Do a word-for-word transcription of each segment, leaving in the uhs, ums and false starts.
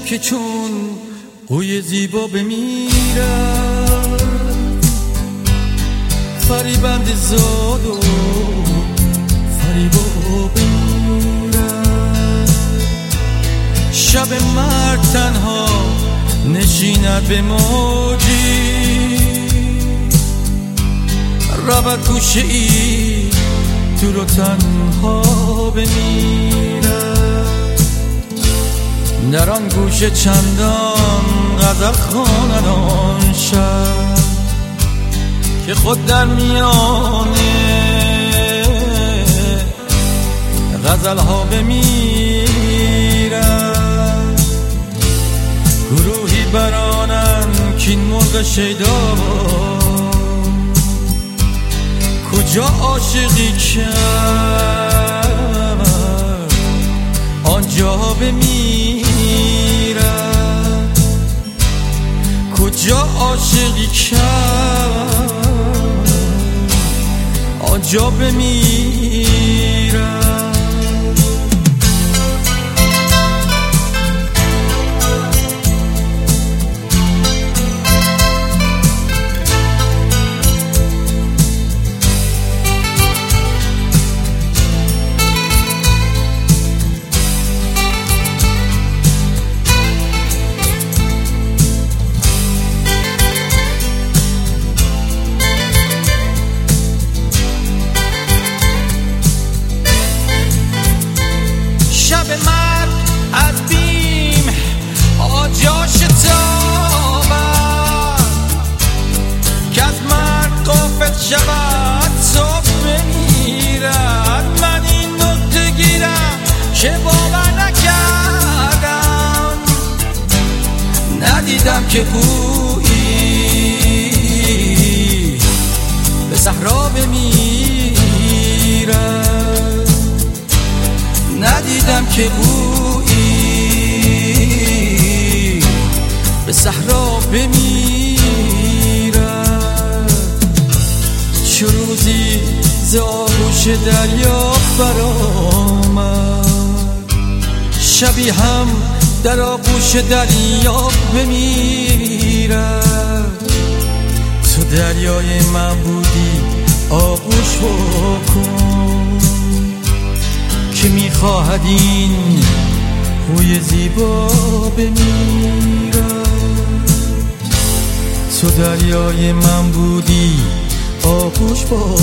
که چون قوی زیبا بمیرد فریبند زاد و فریبا بمیرد شب مرد تنها نشیند به موجی رود گوشه ای دور و تنها بمیرد در آن گوشه چندان غزل خواند آن شب که خود در میانه غزل ها بمیرد گروهی برانن کین مرغ شیدا کجا عاشقی کرد آنجا بمیرد کجا عاشقی کرد آنجا بمیرد شود صبح بمیرد من این نکته گیرم که باور نکردم ندیدم که گویی به صحرا بمیرد ندیدم که گویی به صحرا بمیرد چو روزی ز آغوش دریا برآمد شبی هم در آغوش دریا بمیرد تو دریای من بودی آغوش بکن که میخواهد این خوی زیبا بمیرد تو دریای من بودی آغوش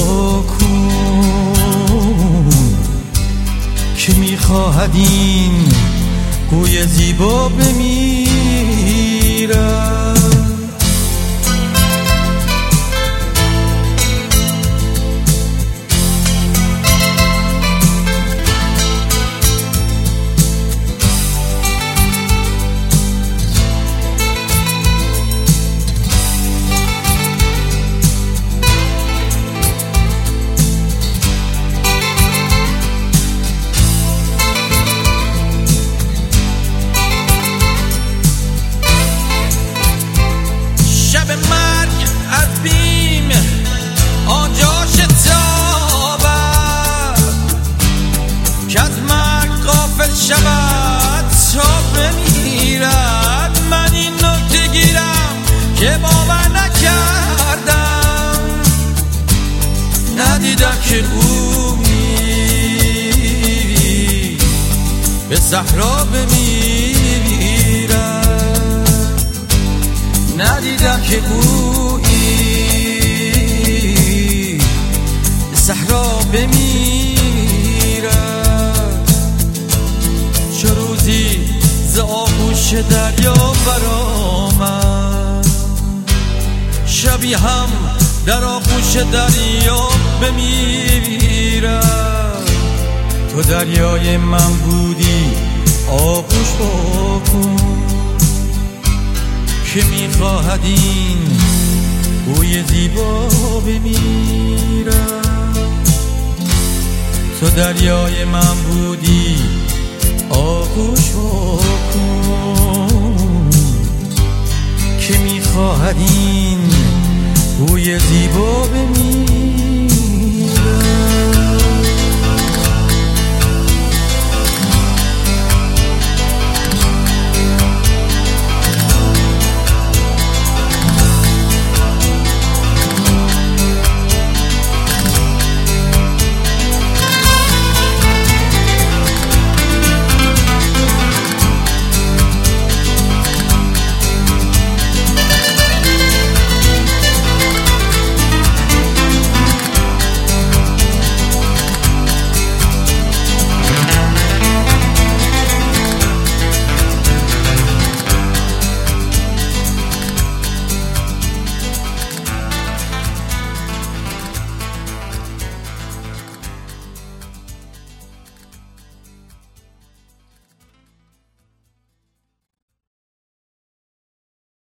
بکن که میخواهد این قوی زیبا بمیرد شود تا بمیرد من این نکته گیرم که باور نکردم ندیدم که گویی به صحرا بمیرد ندیدم که گویی به صحرا بمیرد چو روزی ز آغوش دریا برآمد شبی هم در آغوش دریا بمیرد تو دریای من بودی آغوش بکن که میخواهد این بوی زیبا بمیرد تو دریای من بودی آغوش بکن که میخواهد این بوی زیبا بمیرد